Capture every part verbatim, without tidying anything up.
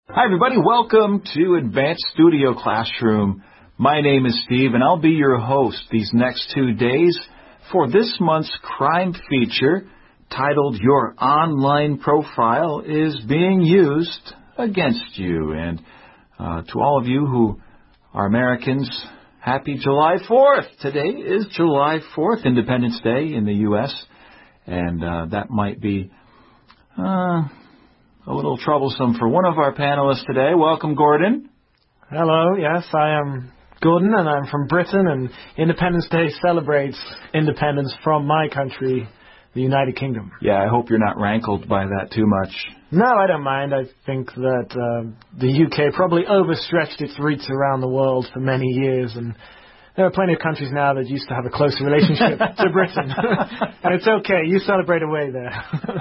Hi, everybody. Welcome to Advanced Studio Classroom. My name is Steve, and I'll be your host these next two days for this month's crime feature titled Your Online Profile is Being Used Against You. And uh, to all of you who are Americans, happy July fourth. Today is July fourth, Independence Day in the U S, and uh, that might be... Uh, A little troublesome for one of our panelists today. Welcome, Gordon. Hello, yes, I am Gordon, and I'm from Britain, and Independence Day celebrates independence from my country, the United Kingdom. Yeah, I hope you're not rankled by that too much. No, I don't mind. I think that uh, the U K probably overstretched its reach around the world for many years, and there are plenty of countries now that used to have a closer relationship to Britain. And it's okay, you celebrate away there.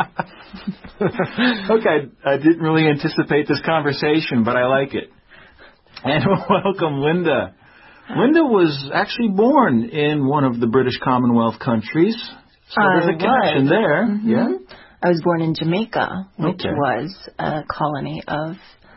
Okay, I didn't really anticipate this conversation, but I like it. And welcome, Linda. Linda was actually born in one of the British Commonwealth countries, so I there's a connection was. there. Mm-hmm. Yeah, I was born in Jamaica, which okay. was a colony of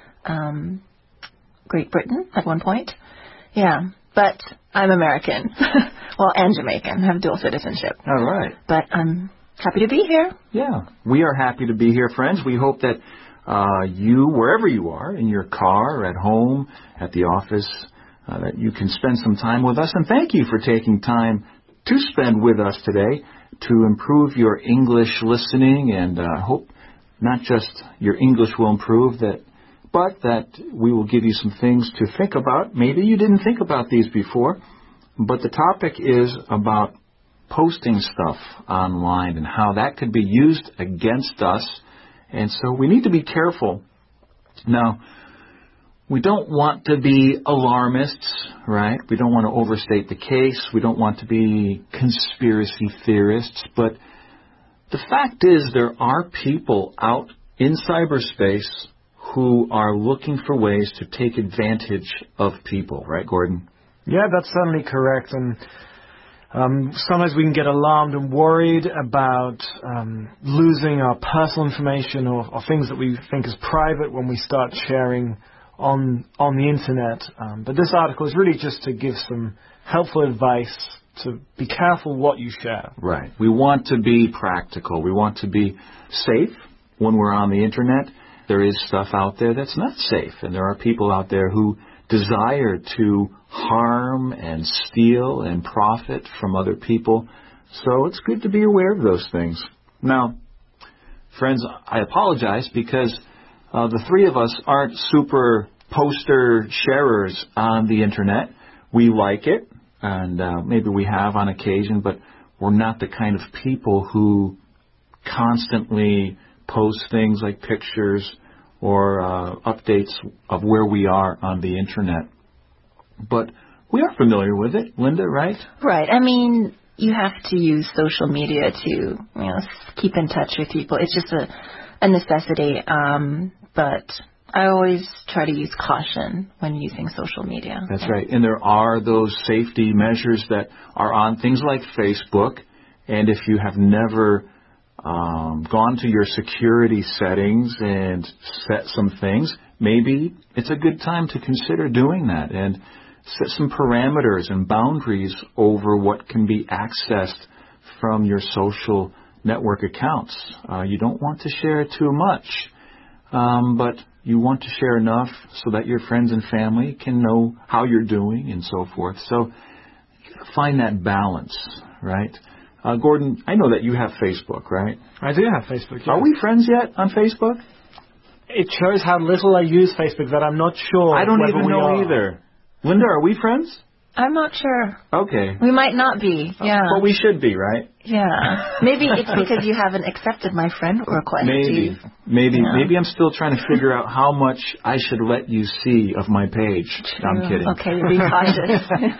um, Great Britain at one point. Yeah, but I'm American, well, and Jamaican. I have dual citizenship. All right. But I'm happy to be here. Yeah, we are happy to be here, friends. We hope that uh, you, wherever you are, in your car, at home, at the office, uh, that you can spend some time with us. And thank you for taking time to spend with us today to improve your English listening. And I uh, hope not just your English will improve, that, but that we will give you some things to think about. Maybe you didn't think about these before, but the topic is about posting stuff online and how that could be used against us. And so we need to be careful. Now, we don't want to be alarmists, right? We don't want to overstate the case. We don't want to be conspiracy theorists. But the fact is there are people out in cyberspace who are looking for ways to take advantage of people, right, Gordon? Yeah, that's certainly correct. And Um, sometimes we can get alarmed and worried about um, losing our personal information or, or things that we think is private when we start sharing on on the internet. Um, but this article is really just to give some helpful advice to be careful what you share. Right. We want to be practical. We want to be safe when we're on the internet. There is stuff out there that's not safe, and there are people out there who desire to harm and steal and profit from other people. So it's good to be aware of those things. Now, friends, I apologize because uh, the three of us aren't super poster sharers on the internet. We like it, and uh, maybe we have on occasion, but we're not the kind of people who constantly post things like pictures or uh, updates of where we are on the internet. But we are familiar with it, Linda, right? Right. I mean, you have to use social media to, you know, keep in touch with people. It's just a, a necessity. Um, but I always try to use caution when using social media. That's right. And there are those safety measures that are on things like Facebook. And if you have never Um, gone to your security settings and set some things, maybe it's a good time to consider doing that and set some parameters and boundaries over what can be accessed from your social network accounts. Uh, you don't want to share too much, um, but you want to share enough so that your friends and family can know how you're doing and so forth. So you gotta find that balance, right? Uh, Gordon, I know that you have Facebook, right? I do have Facebook, yeah. Are we friends yet on Facebook? It shows how little I use Facebook that I'm not sure. I don't even know are. either. Linda, are we friends? I'm not sure. Okay. We might not be, yeah. But we should be, right? Yeah. Maybe it's because you haven't accepted my friend request. Maybe. Steve. Maybe. Yeah. Maybe I'm still trying to figure out how much I should let you see of my page. True. I'm kidding. Okay, be cautious.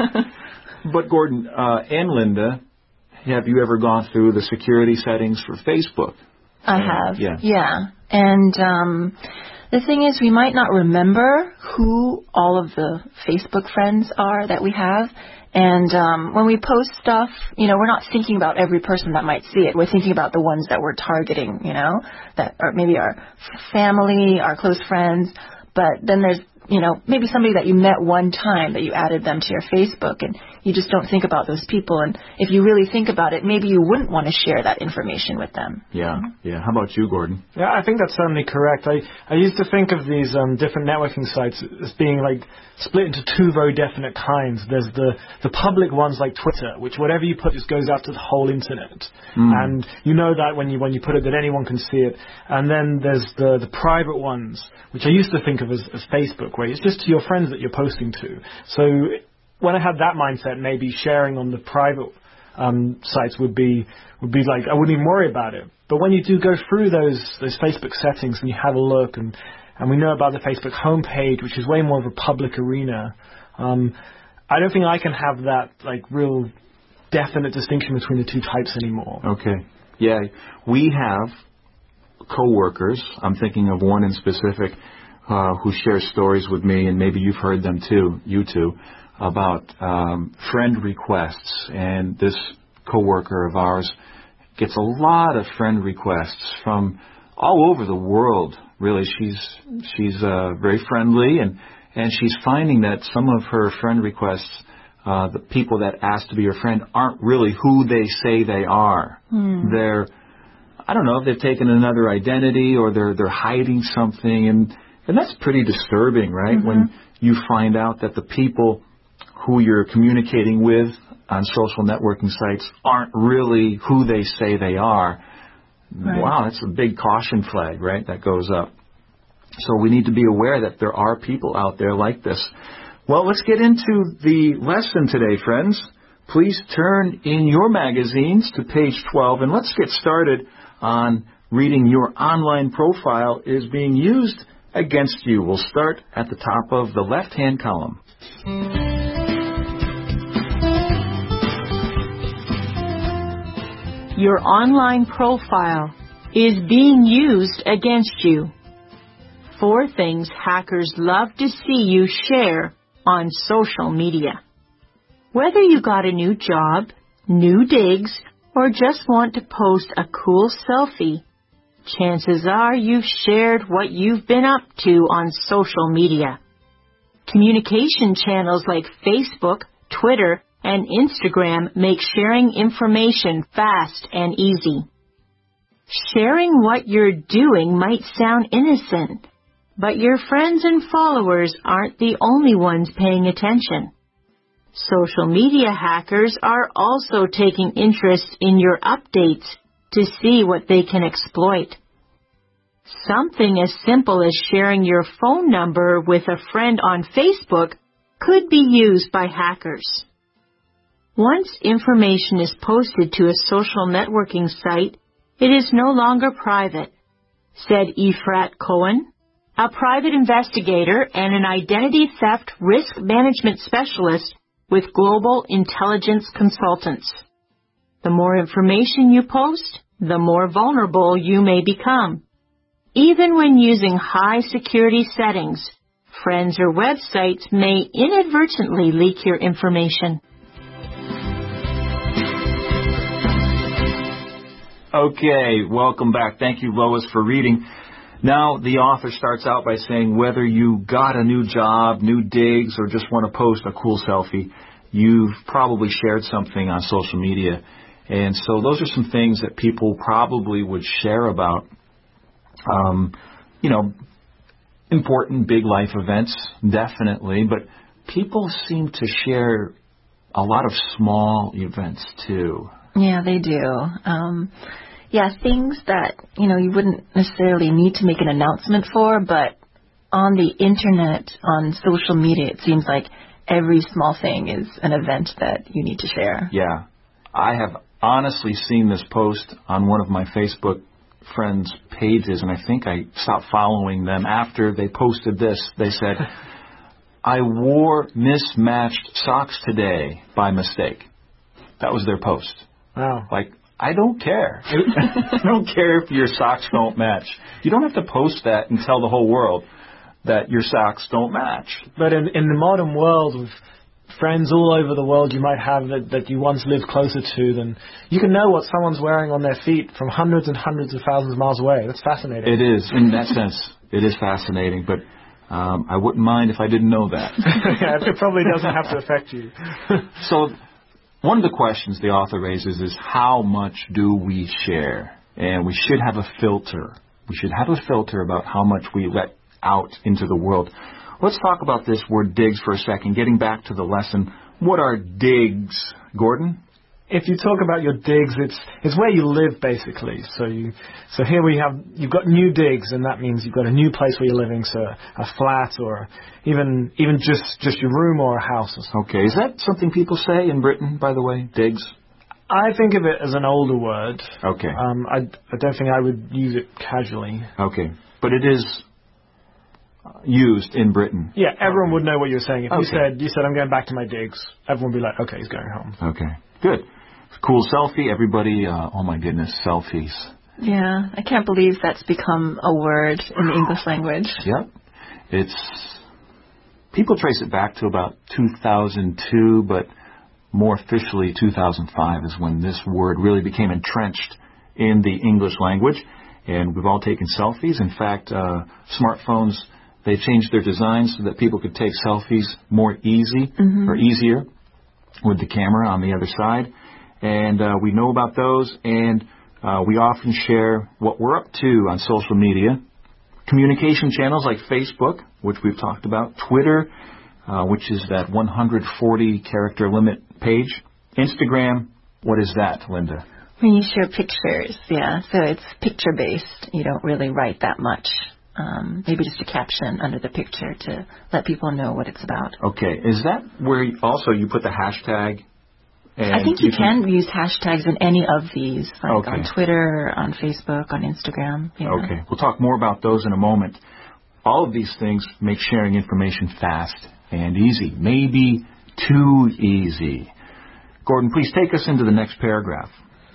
But Gordon uh, and Linda, have you ever gone through the security settings for Facebook? I have. Yeah. Yeah. And um, the thing is, we might not remember who all of the Facebook friends are that we have. And um, when we post stuff, you know, we're not thinking about every person that might see it. We're thinking about the ones that we're targeting, you know, that are maybe our family, our close friends. But then there's, you know, maybe somebody that you met one time that you added them to your Facebook, and you just don't think about those people. And if you really think about it, maybe you wouldn't want to share that information with them. Yeah, yeah. How about you, Gordon? Yeah, I think that's certainly correct. I, I used to think of these um, different networking sites as being like split into two very definite kinds. There's the, the public ones like Twitter, which whatever you put just goes out to the whole internet. Mm. And you know that when you when you put it that anyone can see it. And then there's the, the private ones, which I used to think of as, as Facebook, where it's just to your friends that you're posting to. So when I had that mindset, maybe sharing on the private um, sites would be would be like I wouldn't even worry about it. But when you do go through those those Facebook settings and you have a look, and and we know about the Facebook homepage, which is way more of a public arena, um, I don't think I can have that like real definite distinction between the two types anymore. Okay. Yeah, we have coworkers. I'm thinking of one in specific uh, who shares stories with me, and maybe you've heard them too, you two, about um, friend requests. And this coworker of ours gets a lot of friend requests from all over the world. Really, she's she's uh, very friendly, and and she's finding that some of her friend requests, uh, the people that ask to be her friend, aren't really who they say they are. Mm. They're, I don't know, if they've taken another identity or they're they're hiding something, and and that's pretty disturbing, right? Mm-hmm. When you find out that the people who you're communicating with on social networking sites aren't really who they say they are. Right. Wow, that's a big caution flag, right, that goes up. So we need to be aware that there are people out there like this. Well, let's get into the lesson today, friends. Please turn in your magazines to page twelve, and let's get started on reading Your Online Profile is Being Used Against You. We'll start at the top of the left-hand column. Your online profile is being used against you. Four things hackers love to see you share on social media. Whether you got a new job, new digs, or just want to post a cool selfie, chances are you've shared what you've been up to on social media. Communication channels like Facebook, Twitter, and Instagram make sharing information fast and easy. Sharing what you're doing might sound innocent, but your friends and followers aren't the only ones paying attention. Social media hackers are also taking interest in your updates to see what they can exploit. Something as simple as sharing your phone number with a friend on Facebook could be used by hackers. Once information is posted to a social networking site, it is no longer private, said Efrat Cohen, a private investigator and an identity theft risk management specialist with Global Intelligence Consultants. The more information you post, the more vulnerable you may become. Even when using high security settings, friends or websites may inadvertently leak your information. Okay, welcome back. Thank you, Lois, for reading. Now, the author starts out by saying whether you got a new job, new digs, or just want to post a cool selfie, you've probably shared something on social media. And so those are some things that people probably would share about, um, you know, important big life events, definitely. But people seem to share a lot of small events, too. Yeah, they do. Um, yeah, things that, you know, you wouldn't necessarily need to make an announcement for, but on the internet, on social media, it seems like every small thing is an event that you need to share. Yeah. I have honestly seen this post on one of my Facebook friends' pages, and I think I stopped following them after they posted this. They said, I wore mismatched socks today by mistake. That was their post. Wow. Like, I don't care. I don't care if your socks don't match. You don't have to post that and tell the whole world that your socks don't match. But in, in the modern world, with friends all over the world you might have that, that you once lived closer to, then you can know what someone's wearing on their feet from hundreds and hundreds of thousands of miles away. That's fascinating. It is. In that sense, it is fascinating. But Um, I wouldn't mind if I didn't know that. Yeah, it probably doesn't have to affect you. So one of the questions the author raises is how much do we share? And we should have a filter. We should have a filter about how much we let out into the world. Let's talk about this word digs for a second. Getting back to the lesson, what are digs, Gordon? If you talk about your digs, it's it's where you live, basically. So you so here we have you've got new digs, and that means you've got a new place where you're living, so a flat or even even just just your room or a house or something. Okay, is that something people say in Britain, by the way, digs? I think of it as an older word. Okay. Um, I I don't think I would use it casually. Okay, but it is used in Britain. Yeah, everyone okay. would know what you're saying. If okay. you said you said I'm going back to my digs, everyone would be like, okay, he's going home. Okay, good. Cool selfie. Everybody, uh, oh my goodness, selfies. Yeah, I can't believe that's become a word in the English language. Yep. It's, people trace it back to about two thousand two, but more officially two thousand five is when this word really became entrenched in the English language. And we've all taken selfies. In fact, uh, smartphones, they changed their designs so that people could take selfies more easy mm-hmm. or easier with the camera on the other side. And uh, we know about those, and uh, we often share what we're up to on social media. Communication channels like Facebook, which we've talked about, Twitter, uh, which is that one hundred forty character limit page, Instagram, what is that, Linda? When you share pictures, yeah, so it's picture-based. You don't really write that much. Um, maybe just a caption under the picture to let people know what it's about. Okay, is that where you, also you put the hashtag? And I think you, you can, can use hashtags in any of these, like okay. on Twitter, on Facebook, on Instagram. Yeah. Okay, we'll talk more about those in a moment. All of these things make sharing information fast and easy, maybe too easy. Gordon, please take us into the next paragraph.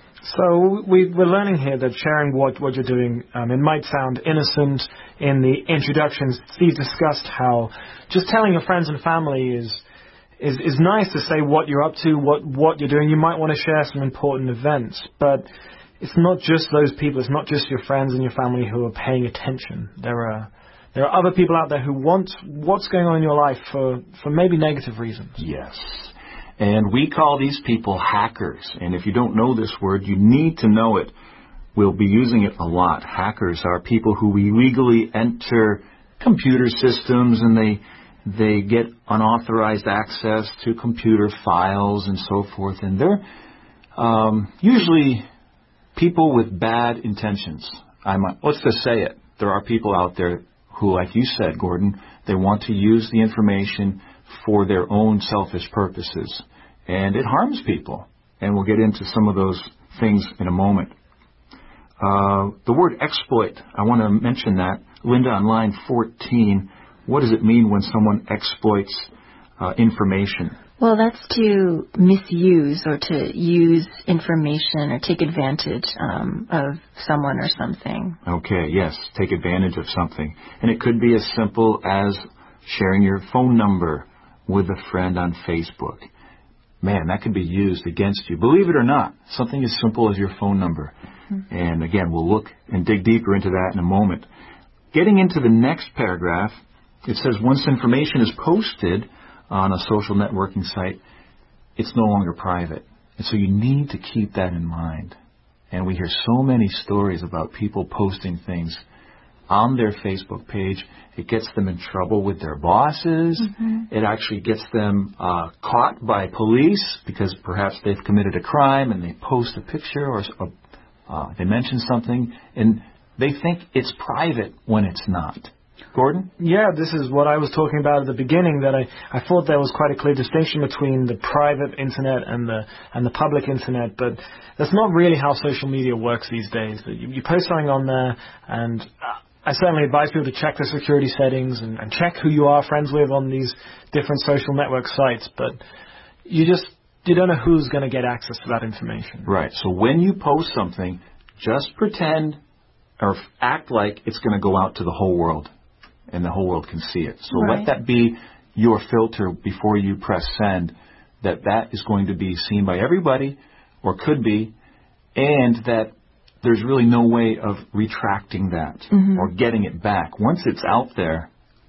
So we, we're learning here that sharing what, what you're doing, um, it might sound innocent. In the introductions, Steve discussed how just telling your friends and family is is is nice to say what you're up to, what, what you're doing. You might want to share some important events, but it's not just those people. It's not just your friends and your family who are paying attention. There are there are other people out there who want what's going on in your life for, for maybe negative reasons. Yes. And we call these people hackers. And if you don't know this word, you need to know it. We'll be using it a lot. Hackers are people who illegally enter computer systems and they they get unauthorized access to computer files and so forth. And they're um, usually people with bad intentions. I'm, let's just say it. There are people out there who, like you said, Gordon, they want to use the information for their own selfish purposes. And it harms people. And we'll get into some of those things in a moment. Uh, the word exploit, I want to mention that. Linda, on line fourteen, what does it mean when someone exploits uh, information? Well, that's to misuse or to use information or take advantage um, of someone or something. Okay, yes, take advantage of something. And it could be as simple as sharing your phone number with a friend on Facebook. Man, that could be used against you. Believe it or not, something as simple as your phone number. Mm-hmm. And again, we'll look and dig deeper into that in a moment. Getting into the next paragraph, it says once information is posted on a social networking site, it's no longer private. And so you need to keep that in mind. And we hear so many stories about people posting things on their Facebook page. It gets them in trouble with their bosses. Mm-hmm. It actually gets them uh, caught by police because perhaps they've committed a crime and they post a picture or uh, they mention something and they think it's private when it's not. Gordon? Yeah, this is what I was talking about at the beginning, that I, I thought there was quite a clear distinction between the private internet and the and the public internet, but that's not really how social media works these days. You, you post something on there, and I certainly advise people to check the security settings and, and check who you are friends with on these different social network sites, but you just you don't know who's going to get access to that information. Right, so when you post something, just pretend or act like it's going to go out to the whole world. And the whole world can see it. So right. let that be your filter before you press send, that that is going to be seen by everybody, or could be, and that there's really no way of retracting that mm-hmm. or getting it back. Once it's out there,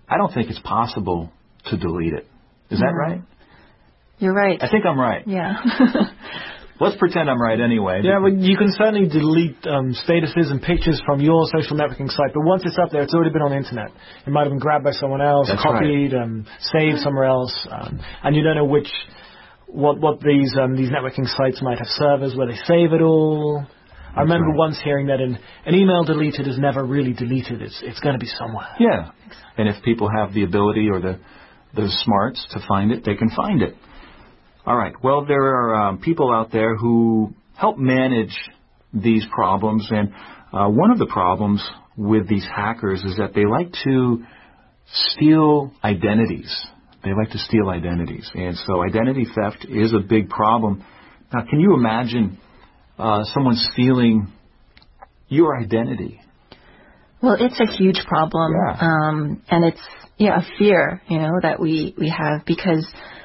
I don't think it's possible to delete it. Is that right? You're right. I think I'm right. Yeah. Let's pretend I'm right anyway. Yeah, well, you can certainly delete um, statuses and pictures from your social networking site, but once it's up there, it's already been on the internet. It might have been grabbed by someone else, That's copied, right. um, saved somewhere else, um, and you don't know which, what what these um, these networking sites might have servers where they save it all. I remember right. once hearing that an, an email deleted is never really deleted. It's it's going to be somewhere. Yeah, and if people have the ability or the the smarts to find it, they can find it. All right. Well, there are um, people out there who help manage these problems, and uh, one of the problems with these hackers is that they like to steal identities. They like to steal identities, and so identity theft is a big problem. Now, can you imagine uh, someone stealing your identity? Well, it's a huge problem, Yeah. um, and it's yeah a fear, you know, that we we have because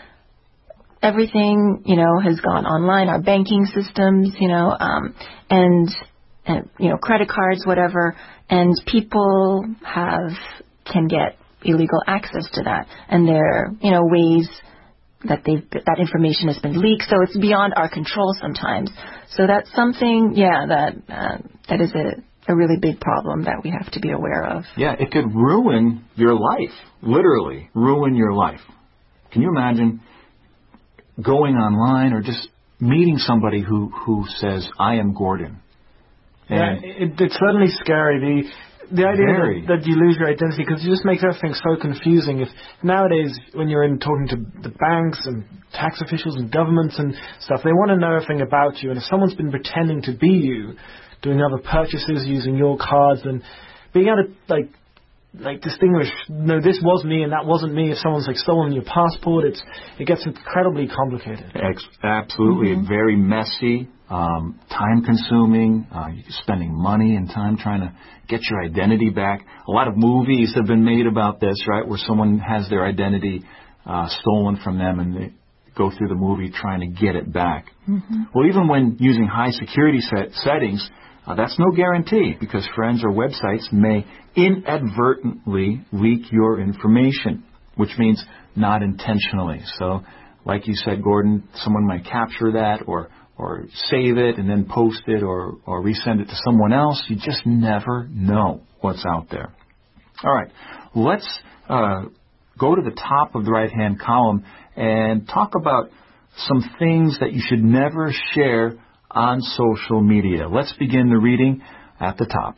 everything, you know, has gone online. Our banking systems, you know, um, and and you know, credit cards, whatever, and people have can get illegal access to that, and there are, you know, ways that they've that information has been leaked. So it's beyond our control sometimes. So that's something, yeah, that uh, that is a. a really big problem that we have to be aware of. Yeah, it could ruin your life, literally ruin your life. Can you imagine going online or just meeting somebody who, who says, I am Gordon? And yeah, it, it's certainly scary. The the idea that, that you lose your identity, because it just makes everything so confusing. If nowadays, when you're in talking to the banks and tax officials and governments and stuff, they want to know everything about you. And if someone's been pretending to be you, doing other purchases using your cards, and being able to like like distinguish, no, this was me and that wasn't me. If someone's like stolen your passport, it's it gets incredibly complicated. Ex- absolutely, mm-hmm. Very messy, um, time consuming. Uh, you're spending money and time trying to get your identity back. A lot of movies have been made about this, right, where someone has their identity uh, stolen from them and they go through the movie trying to get it back. Mm-hmm. Well, even when using high security set- settings. Uh, that's no guarantee, because friends or websites may inadvertently leak your information, which means not intentionally. So, like you said, Gordon, someone might capture that or or save it and then post it or, or resend it to someone else. You just never know what's out there. All right, let's uh, go to the top of the right-hand column and talk about some things that you should never share on social media. Let's begin the reading at the top.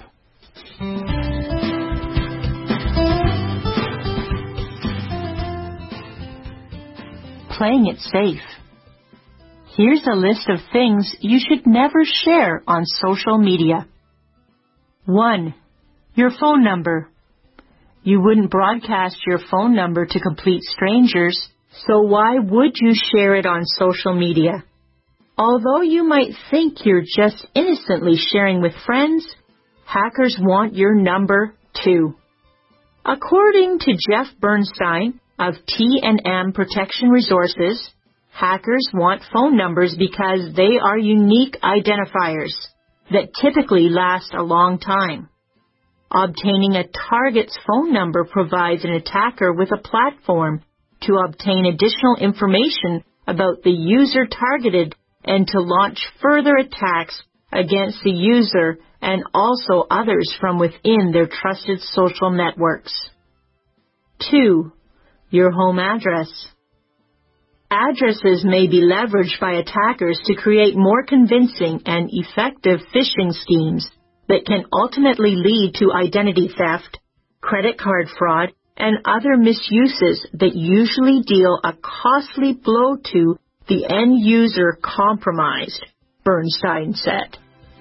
Playing it safe. Here's a list of things you should never share on social media. One. Your phone number. You wouldn't broadcast your phone number to complete strangers, so why would you share it on social media? Although you might think you're just innocently sharing with friends, hackers want your number too. According to Jeff Bernstein of T and M Protection Resources, hackers want phone numbers because they are unique identifiers that typically last a long time. Obtaining a target's phone number provides an attacker with a platform to obtain additional information about the user targeted and to launch further attacks against the user and also others from within their trusted social networks. Two. Your home address. Addresses may be leveraged by attackers to create more convincing and effective phishing schemes that can ultimately lead to identity theft, credit card fraud, and other misuses that usually deal a costly blow to the end user compromised, Bernstein said.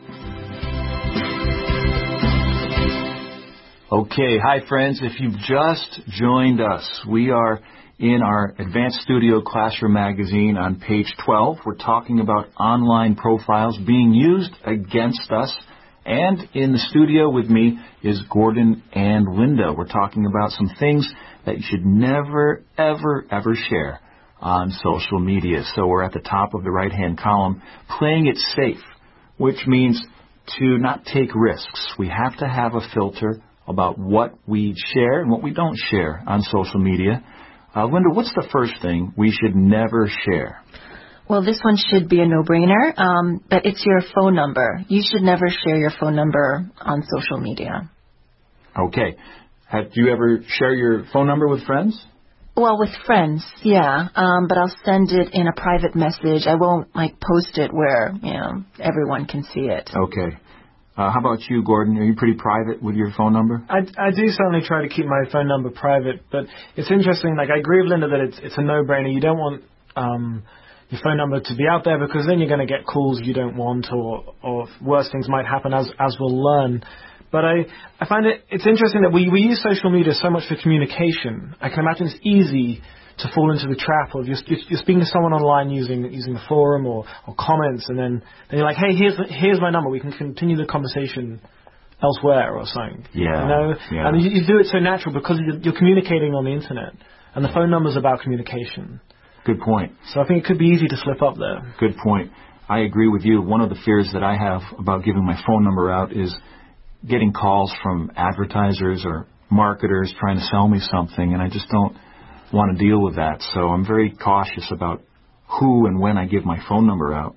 Okay, hi friends. If you've just joined us, we are in our Advanced Studio Classroom magazine on page twelve. We're talking about online profiles being used against us. And in the studio with me is Gordon and Linda. We're talking about some things that you should never, ever, ever share on social media. So we're at the top of the right-hand column, playing it safe, which means to not take risks. We have to have a filter about what we share and what we don't share on social media. Uh, Linda, what's the first thing we should never share? Well, this one should be a no-brainer, um, but it's your phone number. You should never share your phone number on social media. Okay. Have you ever share your phone number with friends? Well, with friends, yeah, um, but I'll send it in a private message. I won't, like, post it where, you know, everyone can see it. Okay. Uh, how about you, Gordon? Are you pretty private with your phone number? I, I do certainly try to keep my phone number private, but it's interesting. Like, I agree with Linda that it's it's a no-brainer. You don't want um, your phone number to be out there because then you're going to get calls you don't want, or or worse things might happen, as as we'll learn. But I, I find it it's interesting that we, we use social media so much for communication. I can imagine it's easy to fall into the trap of you're, you're speaking to someone online using using the forum or, or comments, and then, then you're like, hey, here's here's my number. We can continue the conversation elsewhere or something. Yeah. You know? Yeah. And you, you do it so natural because you're, you're communicating on the internet, and the phone number's about communication. Good point. So I think it could be easy to slip up there. Good point. I agree with you. One of the fears that I have about giving my phone number out is getting calls from advertisers or marketers trying to sell me something, and I just don't want to deal with that. So I'm very cautious about who and when I give my phone number out.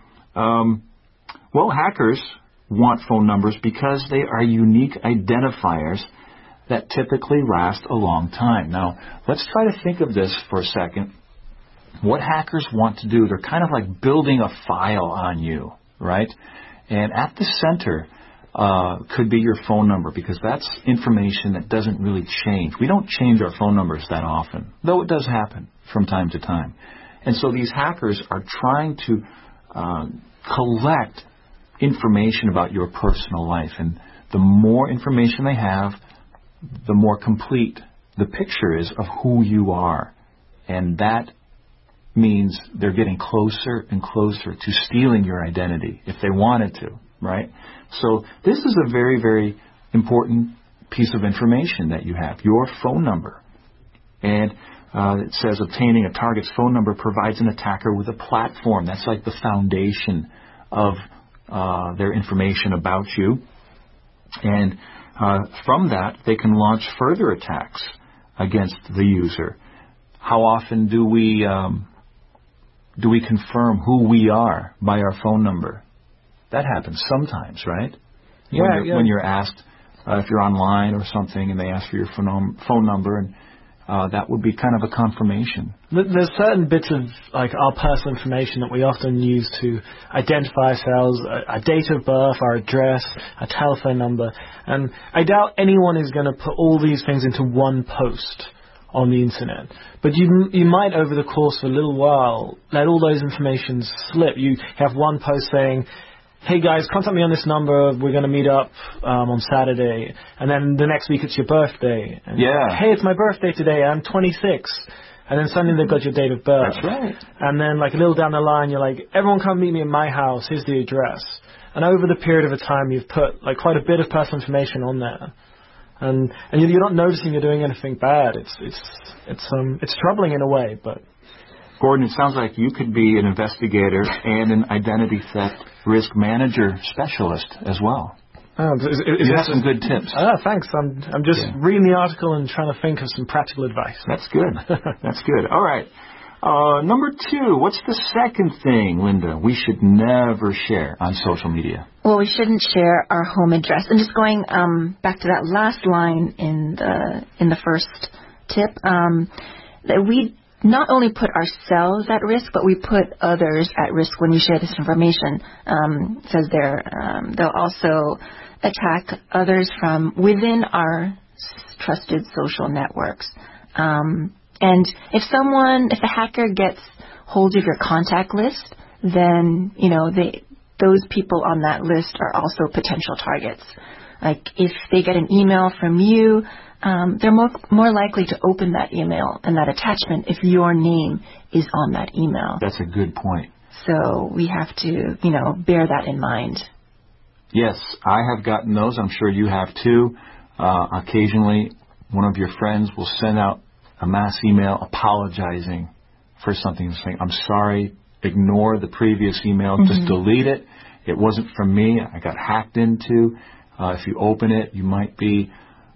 Um, well, hackers want phone numbers because they are unique identifiers that typically last a long time. Now, let's try to think of this for a second. What hackers want to do, they're kind of like building a file on you, right? And at the center uh, could be your phone number, because that's information that doesn't really change. We don't change our phone numbers that often, though it does happen from time to time. And so these hackers are trying to uh, collect information about your personal life. And the more information they have, the more complete the picture is of who you are. And that means they're getting closer and closer to stealing your identity if they wanted to, right? So this is a very, very important piece of information that you have, your phone number. And uh, it says obtaining a target's phone number provides an attacker with a platform. That's like the foundation of uh, their information about you. And uh, from that, they can launch further attacks against the user. How often do we um, do we confirm who we are by our phone number? That happens sometimes, right? Yeah, when you're, yeah. when you're asked uh, if you're online or something, and they ask for your phone phone number, and uh, that would be kind of a confirmation. There's certain bits of like our personal information that we often use to identify ourselves: our date of birth, our address, our telephone number. And I doubt anyone is going to put all these things into one post on the internet. But you you might, over the course of a little while, let all those information slip. You have one post saying, hey guys, contact me on this number, we're going to meet up um, on Saturday. And then the next week it's your birthday. And, Yeah. hey, it's my birthday today, I'm twenty-six. And then suddenly they've got your date of birth. That's right. And then like a little down the line, you're like, everyone come meet me at my house, here's the address. And over the period of a time, you've put like quite a bit of personal information on there. And and you're not noticing you're doing anything bad. It's it's it's um it's troubling in a way, but Gordon, it sounds like you could be an investigator and an identity theft risk manager specialist as well. oh, is, is You this have some good tips. Ah, thanks. I'm I'm just Yeah. reading the article and trying to think of some practical advice. That's good. That's good. All right. Uh, number two, what's the second thing, Linda, we should never share on social media? Well, we shouldn't share our home address. And just going um, back to that last line in the in the first tip, um, that we not only put ourselves at risk, but we put others at risk when we share this information. Um, it says there, um, they'll also attack others from within our trusted social networks. Um, and if someone, if a hacker gets hold of your contact list, then, you know, they, those people on that list are also potential targets. Like if they get an email from you, um, they're more, more likely to open that email and that attachment if your name is on that email. That's a good point. So we have to, you know, bear that in mind. Yes, I have gotten those. I'm sure you have too. Uh, occasionally, one of your friends will send out a mass email apologizing for something, saying, I'm sorry, ignore the previous email, mm-hmm. just delete it. It wasn't from me. I got hacked into. Uh, if you open it, you might be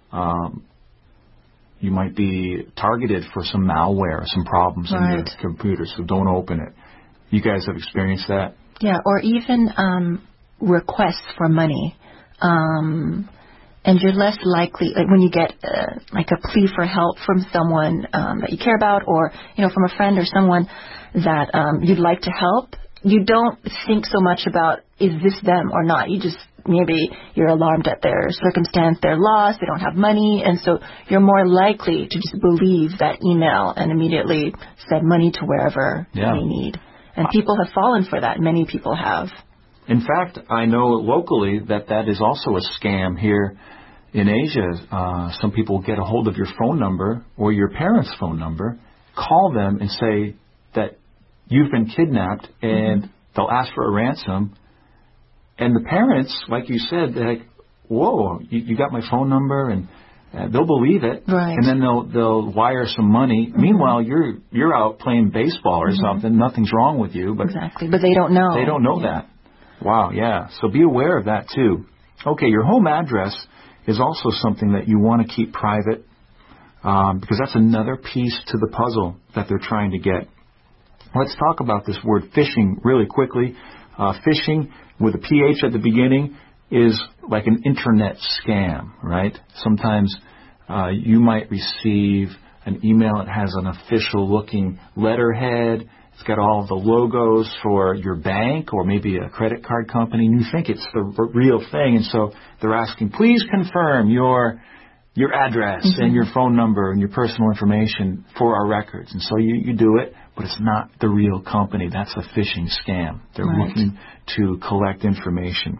um, you might be targeted for some malware, some problems Right. in your computer, so don't open it. You guys have experienced that? Yeah, or even um, requests for money. Um, and you're less likely, like when you get uh, like a plea for help from someone um, that you care about, or, you know, from a friend or someone that um, you'd like to help, you don't think so much about, is this them or not? You just, maybe you're alarmed at their circumstance, they're lost, they don't have money, and so you're more likely to just believe that email and immediately send money to wherever Yeah. they need. And people have fallen for that. Many people have. In fact, I know locally that that is also a scam here in Asia. Uh, some people get a hold of your phone number or your parents' phone number, call them and say that you've been kidnapped, and mm-hmm. they'll ask for a ransom. And the parents, like you said, they're like, whoa, you, you got my phone number, and uh, they'll believe it. Right. And then they'll they'll wire some money. Mm-hmm. Meanwhile, you're you're out playing baseball or mm-hmm. something. Nothing's wrong with you. But exactly. But they don't know. They don't know yeah. that. Wow, yeah. So be aware of that, too. Okay, your home address is also something that you want to keep private um, because that's another piece to the puzzle that they're trying to get. Let's talk about this word phishing really quickly. Uh, phishing with a P H at the beginning is like an internet scam, right? Sometimes uh, you might receive an email that has an official-looking letterhead. It's got all the logos for your bank or maybe a credit card company, and you think it's the r- real thing. And so they're asking, please confirm your your address mm-hmm. and your phone number and your personal information for our records. And so you, you do it, but it's not the real company. That's a phishing scam. They're right. looking to collect information.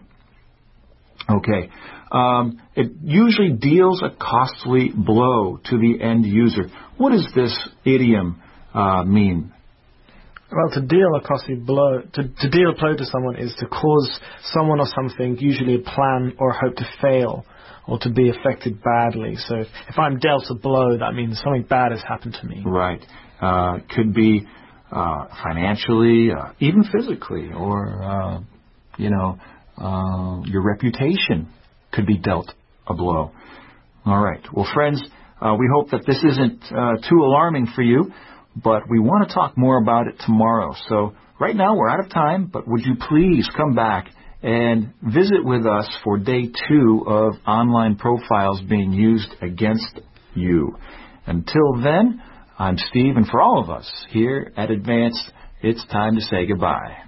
Okay. Um, it usually deals a costly blow to the end user. What does this idiom uh, mean? Well, to deal a costly blow, to, to deal a blow to someone is to cause someone or something, usually a plan or hope, to fail or to be affected badly. So if, if I'm dealt a blow, that means something bad has happened to me. Right. Uh, could be uh, financially, uh, even physically, or, uh, you know, uh, your reputation could be dealt a blow. All right. Well, friends, uh, we hope that this isn't uh, too alarming for you, but we want to talk more about it tomorrow. So right now we're out of time, but would you please come back and visit with us for day two of online profiles being used against you. Until then, I'm Steve, and for all of us here at Advanced, it's time to say goodbye.